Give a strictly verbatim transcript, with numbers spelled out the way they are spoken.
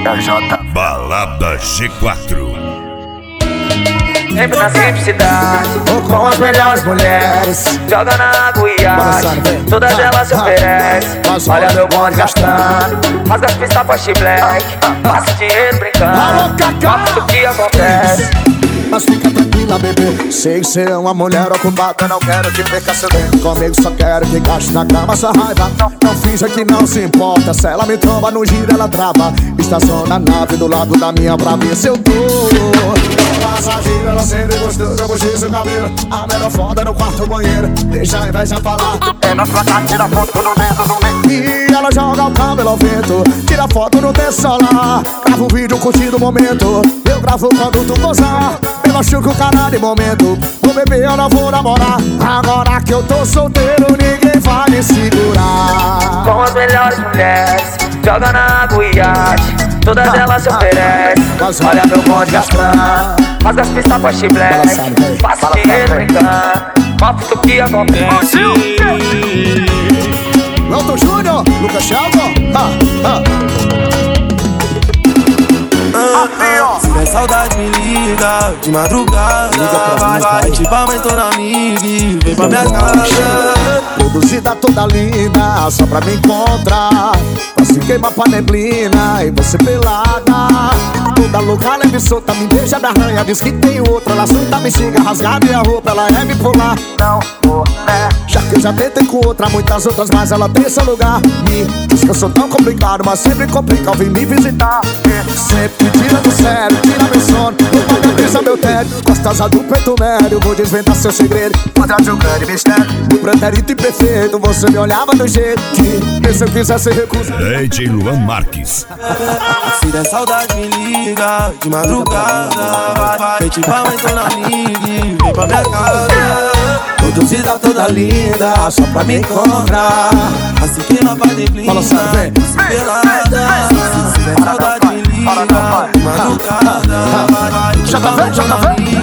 Balada G quatro. Sempre na simplicidade, com as melhores mulheres. Joga na água e iate, todas elas se oferecem. Olha meu bonde gastando, rasga as pistas pra Black. Passa dinheiro brincando, mostra o que acontece. Mas fica tranquila, bebê, sei que cê é uma mulher ocupada. Não quero que perca seu tempo comigo, só quero que gaste na cama sua raiva. Não, não finja que não se importa, se ela me tromba no giro ela trava. Estaciona a nave do lado da minha pra ver se eu tô. Passageiro, ela sempre gostou, eu puxei seu cabelo. A melhor foda no quarto banheiro, deixa a inveja falar. É na sua cara, tira foto no dedo do meio. E ela joga o cabelo ao vento, tira foto no teu celular. Grava um vídeo curtindo o momento, eu gravo quando tu gozar. Eu machuco o cara de momento, vou beber, eu não vou namorar. Agora que eu tô solteiro, ninguém vai me segurar. Com as melhores mulheres, joga na água e iate, todas elas se oferecem. Olha meu bonde gastando, rasga as pistas pra Black. Passa dinheiro brincando, mostra o que acontece. Milton Júnior, Lucas Chalco, ha, ha. Se der saudade me liga, de madrugada. Vai, vai, tipo aumentou na amiga, vem pra minha casa. Produzida toda linda, só pra me encontrar. Pra se queimar pra neblina e você pelada. Toda louca, leve solta, me beija, me arranha. Diz que tem outra, ela solta, me xinga, rasgada e a roupa, ela é bipolar. Não vou, né? Já que eu já tentei com outra, muitas outras, mas ela tem seu lugar. Me diz que eu sou tão complicado, mas sempre complica ao vir me visitar. Sempre tira do sério, tira meu sono, rouba minha brisa, meu tédio. Gostosa do peito médio, vou desvendar seu segredo. Quadrado de um grande mistério, do pretérito imperfeito. Você me olhava do jeito que, se eu quisesse recusar. D J Luan Marques. Se der saudade me liga, de madrugada. Vai, vai, vem tipo aumentou na amiga, vem pra minha casa. Produzida toda linda, só pra me encontrar. Assim que não vai declinar, fala sério, vem. pelada. Se der saudade me liga, de madrugada. Vai, vai, Já tá vendo, já tá vendo?